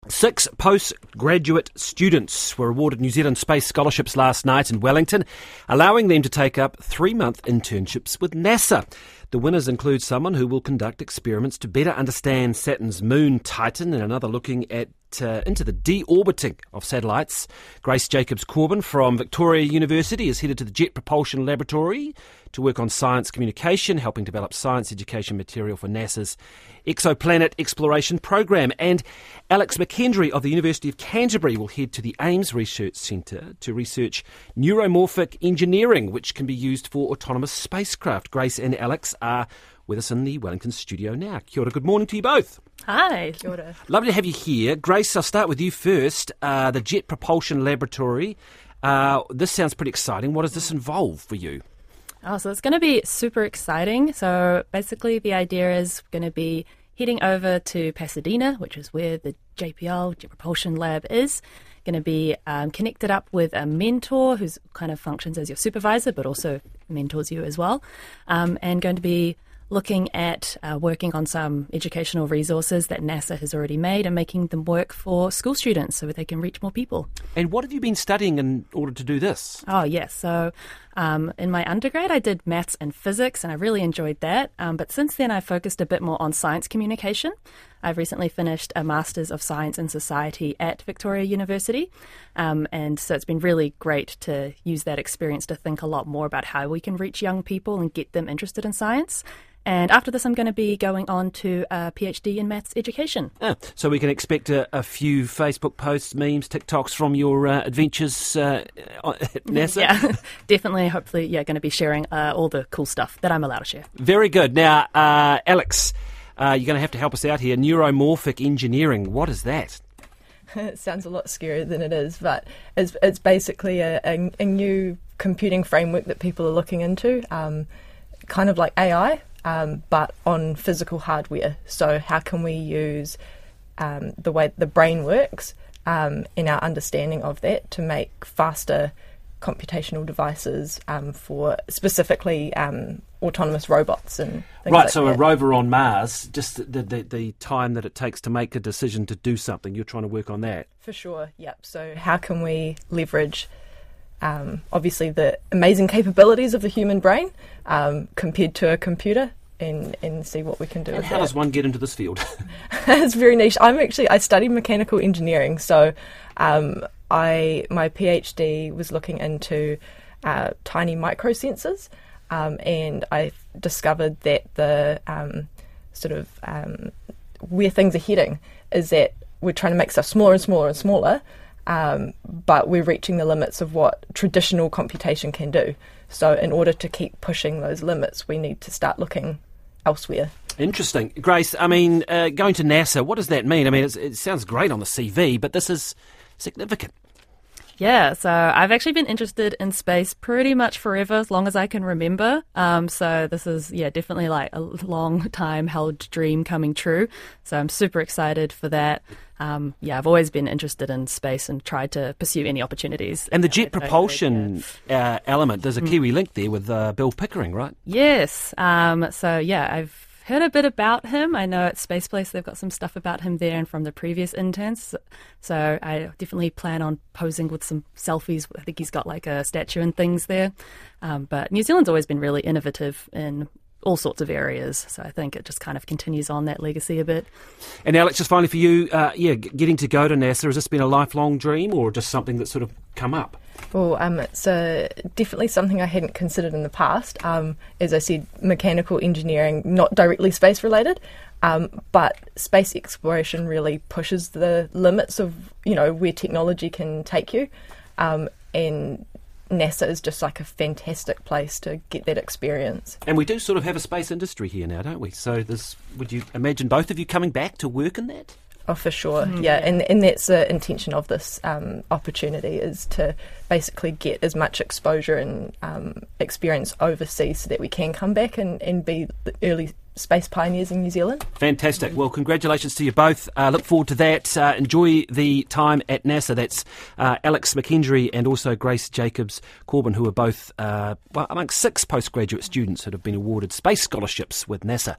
6 postgraduate students were awarded New Zealand Space Scholarships last night in Wellington, allowing them to take up 3-month internships with NASA. The winners include someone who will conduct experiments to better understand Saturn's moon Titan and another looking at into the deorbiting of satellites. Grace Jacobs-Corbin from Victoria University is headed to the Jet Propulsion Laboratory to work on science communication, helping develop science education material for NASA's Exoplanet Exploration Program. And Alex McKendry of the University of Canterbury will head to the Ames Research Centre to research neuromorphic engineering, which can be used for autonomous spacecraft. Grace and Alex are with us in the Wellington studio now. Kia ora, good morning to you both. Hi. Kia ora. Lovely to have you here. Grace, I'll start with you first. The Jet Propulsion Laboratory. This sounds pretty exciting. What does this involve for you? So it's going to be super exciting. So basically the idea is going to be heading over to Pasadena, which is where the JPL, Jet Propulsion Lab, is. Going to be connected up with a mentor who's kind of functions as your supervisor, but also mentors you as well. And going to be looking at working on some educational resources that NASA has already made and making them work for school students so that they can reach more people. And what have you been studying in order to do this? Oh, yes. So in my undergrad, I did maths and physics, and I really enjoyed that. But since then, I focused a bit more on science communication. I've recently finished a Masters of Science and Society at Victoria University. And so it's been really great to use that experience to think a lot more about how we can reach young people and get them interested in science. And after this, I'm going to be going on to a PhD in maths education. So we can expect a few Facebook posts, memes, TikToks from your adventures at NASA? Yeah, definitely. Hopefully, going to be sharing all the cool stuff that I'm allowed to share. Very good. Now, Alex, you're going to have to help us out here. Neuromorphic engineering, what is that? It sounds a lot scarier than it is, but it's basically a new computing framework that people are looking into, kind of like AI. But on physical hardware. So how can we use the way the brain works in our understanding of that to make faster computational devices for specifically autonomous robots and things right, like so that. A rover on Mars, just the time that it takes to make a decision to do something, you're trying to work on that. For sure, yep. So how can we leverage obviously the amazing capabilities of the human brain compared to a computer and see what we can do with how that. does one get into this field? It's very niche. I studied mechanical engineering, so my PhD was looking into tiny microsensors, and I discovered that the where things are heading is that we're trying to make stuff smaller and smaller and smaller, but we're reaching the limits of what traditional computation can do. So in order to keep pushing those limits, we need to start looking elsewhere. Interesting. Grace, I mean, going to NASA, what does that mean? I mean, it sounds great on the CV, but this is significant. Yeah, so I've actually been interested in space pretty much forever, as long as I can remember. So this is, definitely like a long time held dream coming true. So I'm super excited for that. I've always been interested in space and tried to pursue any opportunities. And the jet propulsion element, there's a Kiwi link there with Bill Pickering, right? Yes. I've heard a bit about him. I know at Space Place they've got some stuff about him there and from the previous interns. So I definitely plan on posing with some selfies. I think he's got like a statue and things there. But New Zealand's always been really innovative in all sorts of areas. So I think it just kind of continues on that legacy a bit. And Alex, just finally for you, getting to go to NASA, has this been a lifelong dream or just something that's sort of come up? Well, it's definitely something I hadn't considered in the past. As I said, mechanical engineering, not directly space related, but space exploration really pushes the limits of, where technology can take you. And NASA is just like a fantastic place to get that experience. And we do sort of have a space industry here now, don't we? So would you imagine both of you coming back to work in that? Oh, for sure, yeah. And that's the intention of this opportunity, is to basically get as much exposure and experience overseas so that we can come back and be the early space pioneers in New Zealand. Fantastic. Well, congratulations to you both. Look forward to that. Enjoy the time at NASA. That's Alex McKendry and also Grace Jacobs-Corbin, who are both amongst 6 postgraduate students that have been awarded space scholarships with NASA.